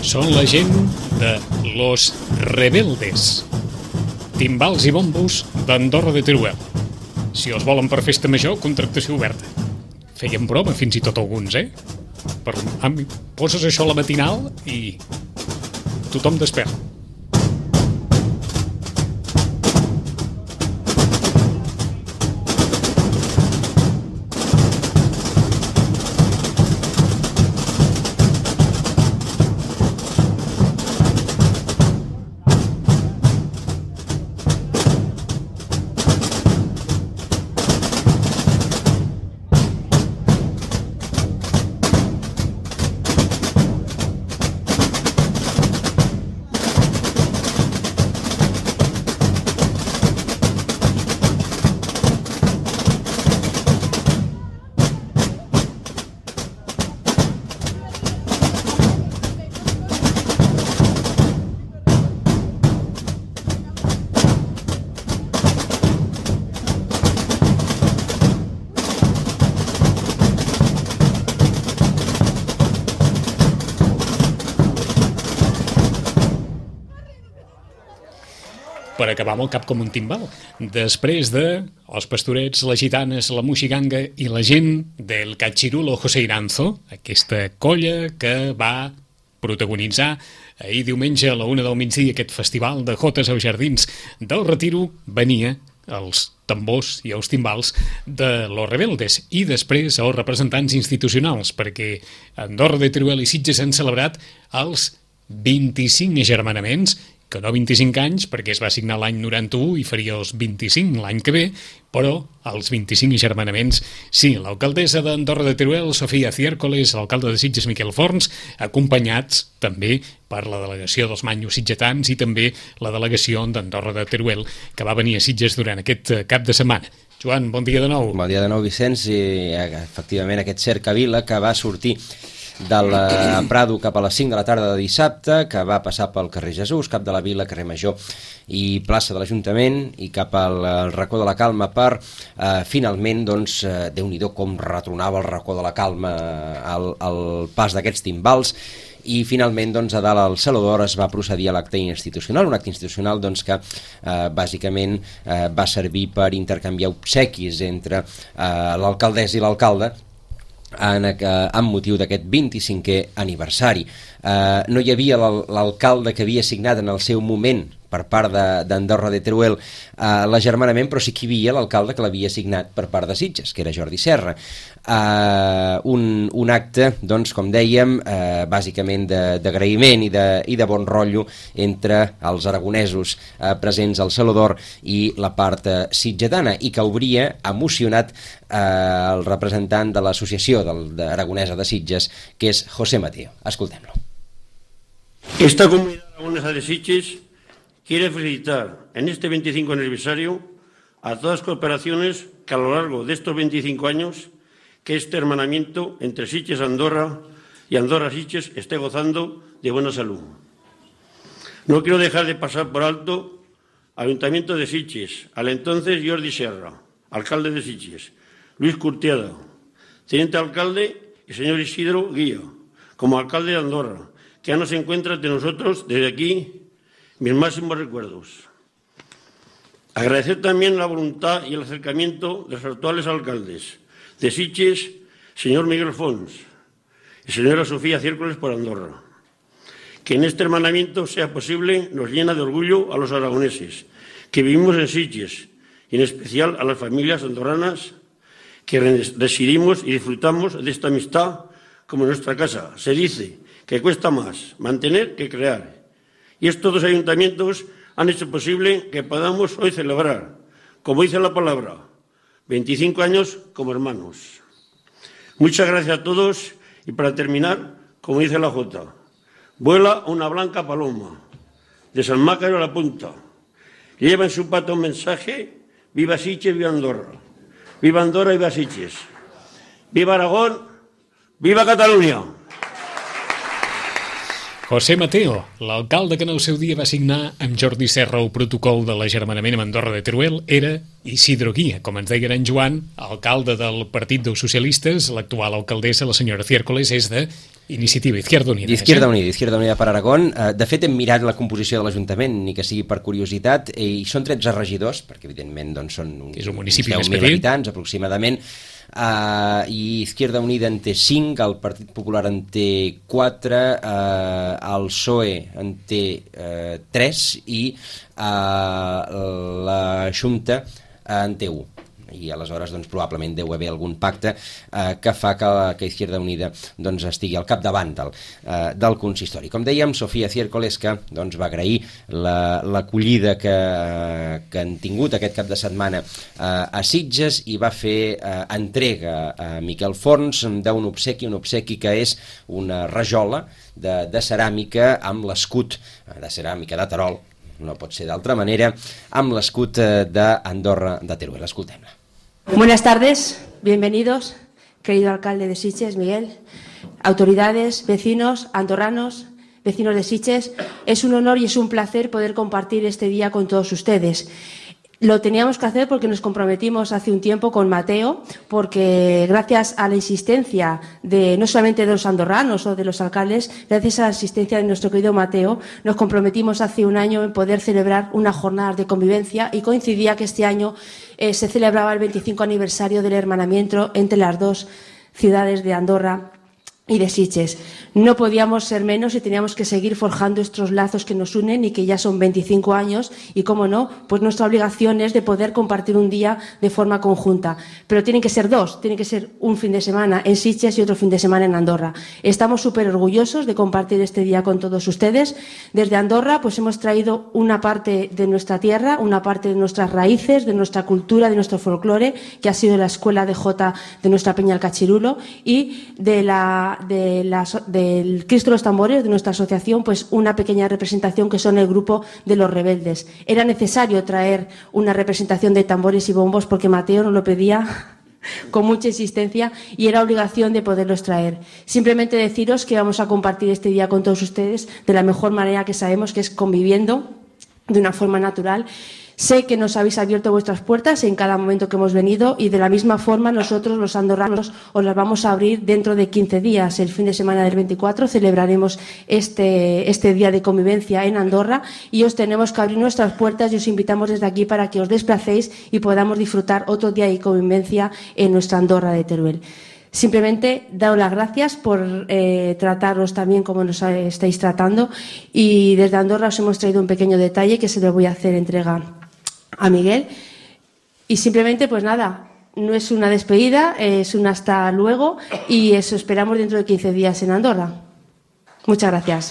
Són la gent de Los Rebeldes, timbals i bombos d'Andorra de Teruel. Si els volen per festa major, contractació oberta. Feien broma fins i tot alguns, poses això a la matinal i tothom desperta. Per acabar amb el cap com un timbal. Després de els pastorets, les gitanes, la moixiganga i la gent del Cachirulo José Iranzo, aquesta colla que va protagonitzar ahir diumenge a la 1 del migdia aquest festival de jotes als jardins del Retiro, venia els tambors i els timbals de Los Rebeldes i després els representants institucionals, perquè Andorra de Teruel i Sitges han celebrat els 25 agermanaments, que no 25 anys, perquè es va signar l'any 91 i faria els 25 l'any que ve, però els 25 agermanaments sí. L'alcaldessa d'Andorra de Teruel, Sofia Ciércoles, l'alcalde de Sitges, Miquel Forns, acompanyats també per la delegació dels Manyos sitgetans i també la delegació d'Andorra de Teruel, que va venir a Sitges durant aquest cap de setmana. Joan, bon dia de nou. Bon dia de nou, Vicenç, i efectivament aquest cercavila que va sortir del Prado cap a les 5 de la tarda de dissabte, que va passar pel carrer Jesús, cap de la Vila, carrer Major i plaça de l'Ajuntament i cap al racó de la Calma per finalment, doncs, Déu-n'hi-do com retronava el racó de la Calma al pas d'aquests timbals. I finalment, doncs, a dalt al Saló d'Or es va procedir a l'acte institucional, un acte institucional doncs, que bàsicament va servir per intercanviar obsequis entre l'alcaldessa i l'alcalde amb motiu d'aquest 25è aniversari. No hi havia l'alcalde que havia signat en el seu moment per part d'Andorra de Teruel l'agermanament, però sí que hi havia l'alcalde que l'havia signat per part de Sitges, que era Jordi Serra. Un acte, doncs, com dèiem, bàsicament d'agraïment i de bon rotllo entre els aragonesos presents al Saló d'Or i la part sitgetana, i que hauria emocionat el representant de l'associació aragonesa de Sitges, que és José Mateo. Escoltem-lo. Esta comunidad aragonesa de Sitges quiere felicitar en este 25 aniversario a todas las cooperaciones que a lo largo de estos 25 años que este hermanamiento entre Sitges-Andorra y Andorra-Sitges esté gozando de buena salud. No quiero dejar de pasar por alto al Ayuntamiento de Sitges, al entonces Jordi Serra, alcalde de Sitges, Luis Curtiada, teniente alcalde, y señor Isidro Guía, como alcalde de Andorra, que ya no se encuentra entre nosotros. Desde aquí, mis máximos recuerdos. Agradecer también la voluntad y el acercamiento de los actuales alcaldes de Sitges, señor Miguel Fons y señora Sofía Ciércoles por Andorra. Que en este hermanamiento sea posible nos llena de orgullo a los aragoneses que vivimos en Sitges y en especial a las familias andorranas que residimos y disfrutamos de esta amistad como en nuestra casa. Se dice que cuesta más mantener que crear. Y estos dos ayuntamientos han hecho posible que podamos hoy celebrar, como dice la palabra, 25 años como hermanos. Muchas gracias a todos y para terminar, como dice la Jota, vuela una blanca paloma de San Mácaro a la Punta. Lleva en su pata un mensaje: viva Sitges, viva Andorra. Viva Andorra, viva Sitges. Viva Aragón, viva Catalunya. José Mateo, l'alcalde que en el seu dia va signar amb Jordi Serra el protocol de l'agermanament amb Andorra de Teruel, era Isidro Guía, com ens deia en Joan, alcalde del Partit dels Socialistes. L'actual alcaldessa, la senyora Ciércoles, és de Iniciativa, Izquierda Unida. Izquierda Unida per Aragón. De fet, hem mirat la composició de l'Ajuntament, ni que sigui per curiositat, i són 13 regidors, perquè evidentment doncs, són uns és un municipi 10.000 habitants aproximadament, i Izquierda Unida en té 5, el Partit Popular en té 4, el PSOE en té 3 i la Junta en té 1. I aleshores doncs, probablement deu haver algun pacte que fa que Izquierda Unida doncs, estigui al capdavant del consistori. Com dèiem, Sofía Ciercolesca doncs, va agrair l'acollida que han tingut aquest cap de setmana a Sitges i va fer entrega a Miquel Forns d'un obsequi que és una rajola de ceràmica amb l'escut de ceràmica de Terol, no pot ser d'altra manera, amb l'escut d'Andorra de Teruel. Escoltem-la. Buenas tardes, bienvenidos, querido alcalde de Sitges, Miguel, autoridades, vecinos, andorranos, vecinos de Sitges. Es un honor y es un placer poder compartir este día con todos ustedes. Lo teníamos que hacer porque nos comprometimos hace un tiempo con Mateo, porque gracias a la insistencia no solamente de los andorranos o de los alcaldes, gracias a la insistencia de nuestro querido Mateo, nos comprometimos hace un año en poder celebrar una jornada de convivencia y coincidía que este año se celebraba el 25 aniversario del hermanamiento entre las dos ciudades de Andorra y de Sitges. No podíamos ser menos y teníamos que seguir forjando estos lazos que nos unen y que ya son 25 años y, cómo no, pues nuestra obligación es de poder compartir un día de forma conjunta. Pero tienen que ser dos, tiene que ser un fin de semana en Sitges y otro fin de semana en Andorra. Estamos súper orgullosos de compartir este día con todos ustedes. Desde Andorra pues hemos traído una parte de nuestra tierra, una parte de nuestras raíces, de nuestra cultura, de nuestro folclore, que ha sido la escuela de Jota de nuestra Peña el Cachirulo, y del Cristo de los Tambores, de nuestra asociación, pues una pequeña representación que son el grupo de los rebeldes. Era necesario traer una representación de tambores y bombos porque Mateo nos lo pedía con mucha insistencia y era obligación de poderlos traer. Simplemente deciros que vamos a compartir este día con todos ustedes de la mejor manera que sabemos, que es conviviendo de una forma natural. Sé que nos habéis abierto vuestras puertas en cada momento que hemos venido y de la misma forma nosotros, los andorranos, os las vamos a abrir dentro de 15 días. El fin de semana del 24 celebraremos este día de convivencia en Andorra y os tenemos que abrir nuestras puertas y os invitamos desde aquí para que os desplacéis y podamos disfrutar otro día de convivencia en nuestra Andorra de Teruel. Simplemente daros las gracias por trataros también como nos estáis tratando y desde Andorra os hemos traído un pequeño detalle que se lo voy a hacer entrega a Miguel y simplemente pues nada, no es una despedida, es un hasta luego y eso esperamos dentro de 15 días en Andorra. Muchas gracias.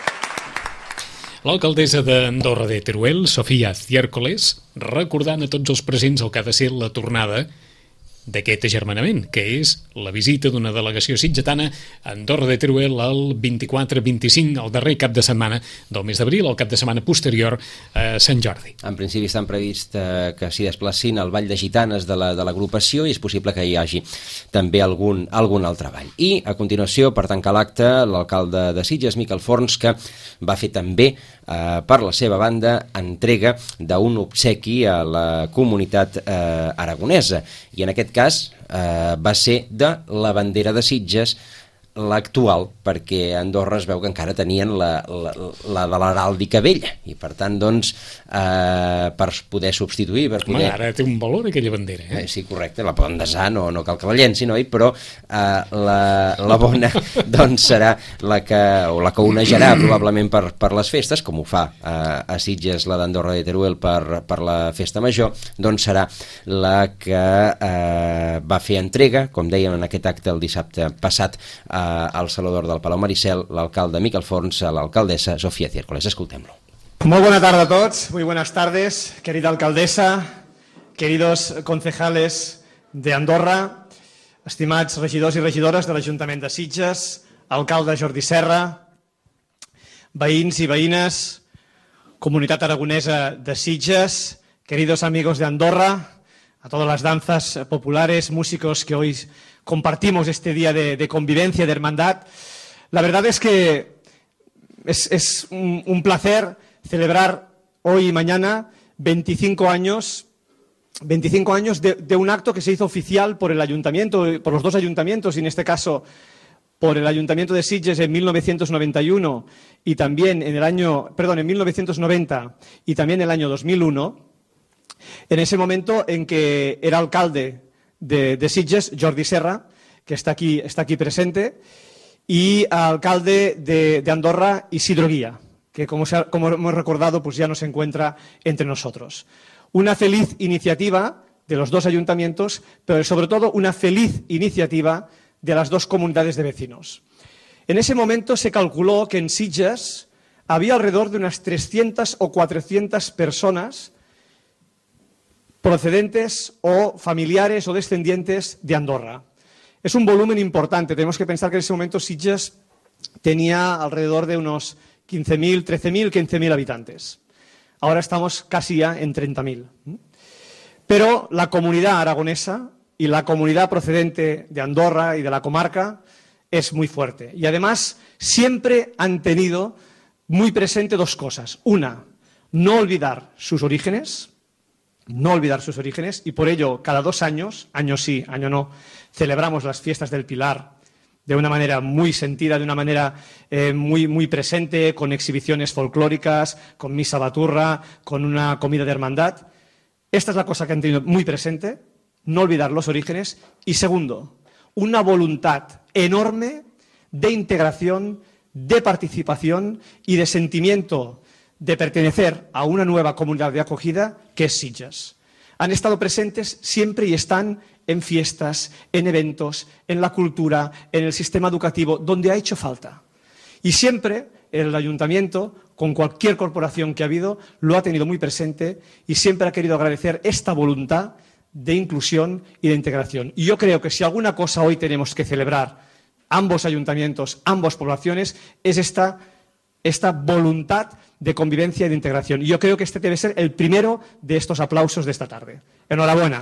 L'alcaldessa d'Andorra de Teruel, Sofía Ciercolesca, recordant a tots els presents el que ha de ser la tornada d'aquest agermanament, que és la visita d'una delegació sitgetana a Andorra de Teruel el 24-25, el darrer cap de setmana del mes d'abril, el cap de setmana posterior a Sant Jordi. En principi estan previst que s'hi desplacin al Ball de Gitanes de l'agrupació i és possible que hi hagi també algun altre ball. I a continuació, per tancar l'acte, l'alcalde de Sitges, Miquel Forns, que va fer també per la seva banda entrega d'un obsequi a la comunitat aragonesa i en aquest cas va ser de la bandera de Sitges, l'actual, perquè a Andorra es veu que encara tenien la de l'heràldica vella i per tant doncs per poder substituir ara té un valor aquella bandera, sí, correcte, la poden desar, no cal que la llencin, oi? Però la bona doncs serà la que onejarà probablement per les festes, com ho fa a Sitges la d'Andorra de Teruel per la festa major, doncs serà la que va fer entrega, com dèiem en aquest acte el dissabte passat al Salvador del Palau Maricel, l'alcalde Miquel Forns a l'alcaldessa Sofía Ciercolesca. Escoltem-lo. Muy buena tarde a todos, muy buenas tardes, querida alcaldesa, queridos concejales de Andorra, estimats regidors i regidores de l'Ajuntament de Sitges, alcalde Jordi Serra, veïns i veïnes, comunitat aragonesa de Sitges, queridos amigos de Andorra, a todas las danzas populares, músicos que hoy compartimos este día de convivencia, de hermandad. La verdad es que es un placer celebrar hoy y mañana 25 años de un acto que se hizo oficial por el ayuntamiento, por los dos ayuntamientos y en este caso por el Ayuntamiento de Sitges en 1991 y también en 1990 y también en el año 2001, en ese momento en que era alcalde de Sitges, Jordi Serra, que está aquí presente, y alcalde de Andorra, Isidro Guía, que como hemos recordado, pues ya no se encuentra entre nosotros. Una feliz iniciativa de los dos ayuntamientos, pero sobre todo una feliz iniciativa de las dos comunidades de vecinos. En ese momento se calculó que en Sitges había alrededor de unas 300 o 400 personas procedentes o familiares o descendientes de Andorra. Es un volumen importante. Tenemos que pensar que en ese momento Sitges tenía alrededor de unos 15.000, 13.000, 15.000 habitantes. Ahora estamos casi ya en 30.000. Pero la comunidad aragonesa y la comunidad procedente de Andorra y de la comarca es muy fuerte. Y además siempre han tenido muy presente dos cosas. Una, no olvidar sus orígenes, y por ello cada 2 años, año sí, año no, celebramos las fiestas del Pilar de una manera muy sentida, de una manera muy presente, con exhibiciones folclóricas, con misa baturra, con una comida de hermandad. Esta es la cosa que han tenido muy presente, no olvidar los orígenes. Y segundo, una voluntad enorme de integración, de participación y de sentimiento de pertenecer a una nueva comunidad de acogida que es Sitges. Han estado presentes siempre y están en fiestas, en eventos, en la cultura, en el sistema educativo, donde ha hecho falta. Y siempre el ayuntamiento, con cualquier corporación que ha habido, lo ha tenido muy presente y siempre ha querido agradecer esta voluntad de inclusión y de integración. Y yo creo que si alguna cosa hoy tenemos que celebrar, ambos ayuntamientos, ambas poblaciones, es esta voluntad de convivencia y de integración. Y yo creo que este debe ser el primero de estos aplausos de esta tarde. Enhorabuena.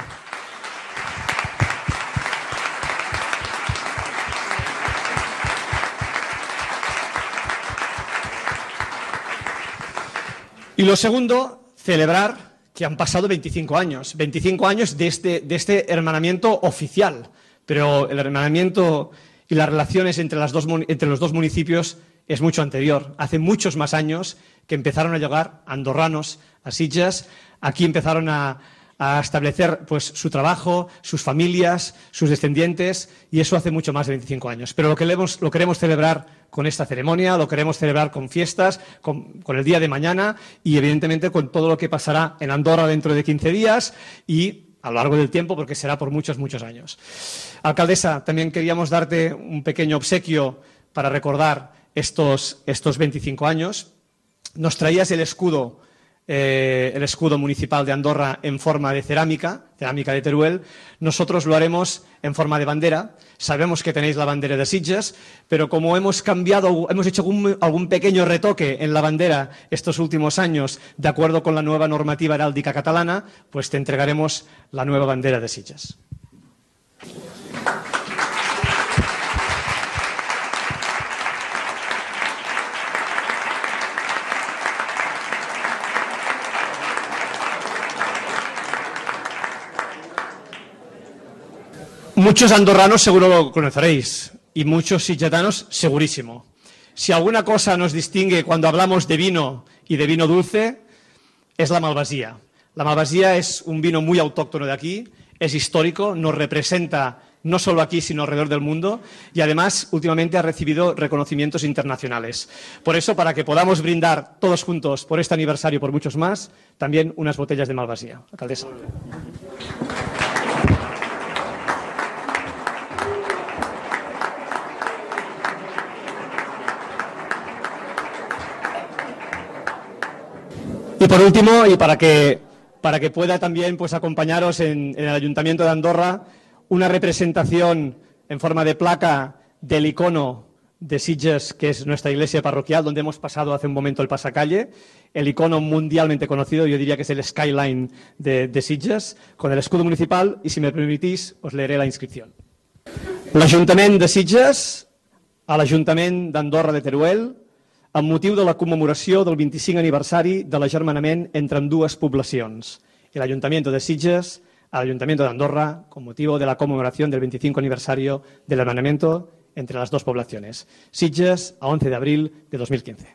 Y lo segundo, celebrar que han pasado 25 años. 25 años de este hermanamiento oficial. Pero el hermanamiento y las relaciones entre los dos municipios es mucho anterior. Hace muchos más años que empezaron a llegar andorranos a Sitges. Aquí empezaron a establecer pues, su trabajo, sus familias, sus descendientes, y eso hace mucho más de 25 años. Pero lo queremos celebrar con esta ceremonia, lo queremos celebrar con fiestas, con el día de mañana y, evidentemente, con todo lo que pasará en Andorra dentro de 15 días y a lo largo del tiempo, porque será por muchos, muchos años. Alcaldesa, también queríamos darte un pequeño obsequio para recordar estos 25 años. Nos traías el escudo municipal de Andorra en forma de cerámica de Teruel. Nosotros lo haremos en forma de bandera. Sabemos que tenéis la bandera de Sitges, pero como hemos hecho algún pequeño retoque en la bandera estos últimos años, de acuerdo con la nueva normativa heráldica catalana, pues te entregaremos la nueva bandera de Sitges. Muchos andorranos seguro lo conoceréis y muchos sitgetanos segurísimo. Si alguna cosa nos distingue cuando hablamos de vino y de vino dulce, es la Malvasía. La Malvasía es un vino muy autóctono de aquí, es histórico, nos representa no solo aquí, sino alrededor del mundo, y además últimamente ha recibido reconocimientos internacionales. Por eso, para que podamos brindar todos juntos por este aniversario y por muchos más, también unas botellas de Malvasía. Alcaldesa. Y por último, y para que pueda también pues, acompañaros en el Ayuntamiento de Andorra, una representación en forma de placa del icono de Sitges, que es nuestra iglesia parroquial, donde hemos pasado hace un momento el pasacalle, el icono mundialmente conocido, yo diría que es el skyline de Sitges, con el escudo municipal, y si me permitís, os leeré la inscripción. L'Ajuntament de Sitges a l'Ajuntament d'Andorra de Teruel, amb motiu de la commemoració del 25 aniversari de l'agermanament entre ambdues poblacions. El Ayuntamiento de Sitges al Ayuntamiento de Andorra con motivo de la conmemoración del 25 aniversario del hermanamiento entre las dos poblaciones. Sitges, a 11 de abril de 2015.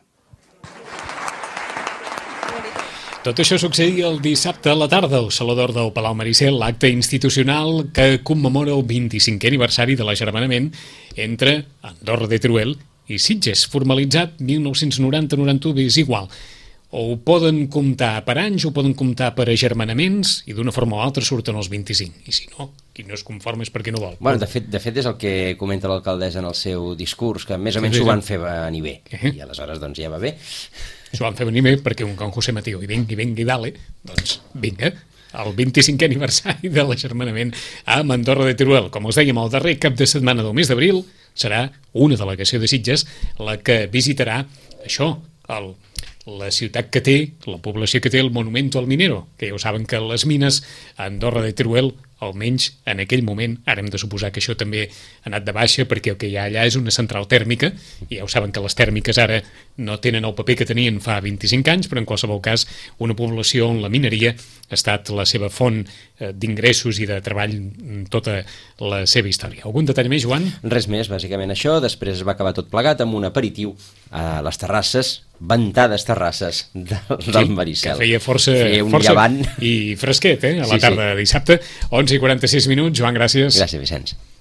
Tot això succeïa el dissabte a la tarda al Saló d'Or del Palau Maricel, l'acte institucional que commemora el 25è aniversari de l'agermanament entre Andorra de Teruel i Sitges, formalitzat 1990-91, és igual. O ho poden comptar per anys, o ho poden comptar per agermanaments, i d'una forma o altra surten els 25. I si no, qui no es conforma és perquè no vol. Bueno, de fet és el que comenta l'alcaldessa en el seu discurs, que més o menys ho van fer venir bé. I aleshores doncs ja va bé. S'ho van fer venir bé perquè un com José Mateo i vengui dale, doncs vinga, el 25è aniversari de l'agermanament amb Andorra de Teruel. Com us dèiem, el darrer cap de setmana del mes d'abril serà una delegació de Sitges la que visitarà això, la ciutat que té, la població que té el Monumento al Minero, que ja ho saben que les mines a Andorra de Teruel, almenys en aquell moment, ara hem de suposar que això també ha anat de baixa perquè el que hi ha allà és una central tèrmica, i ja ho saben que les tèrmiques ara no tenen el paper que tenien fa 25 anys, però en qualsevol cas una població on la mineria ha estat la seva font d'ingressos i de treball tota la seva història. Algun detall més, Joan? Res més, bàsicament això. Després es va acabar tot plegat amb un aperitiu a les terrasses, ventades terrasses del Maricel. Que feia força llevant i fresquet, a la tarda de dissabte. 11:46. Joan, gràcies. Gràcies, Vicenç.